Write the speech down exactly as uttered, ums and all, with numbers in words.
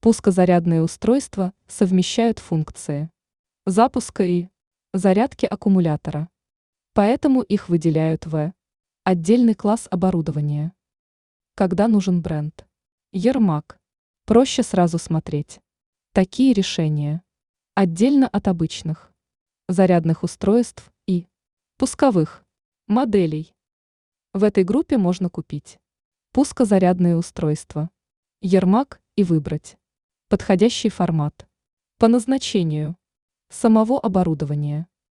Пускозарядные устройства совмещают функции запуска и зарядки аккумулятора. Поэтому их выделяют в отдельный класс оборудования. Когда нужен бренд Yermac, проще сразу смотреть. Такие решения отдельно от обычных зарядных устройств и пусковых моделей. В этой группе можно купить пускозарядные устройства Yermac и выбрать подходящий формат по назначению самого оборудования.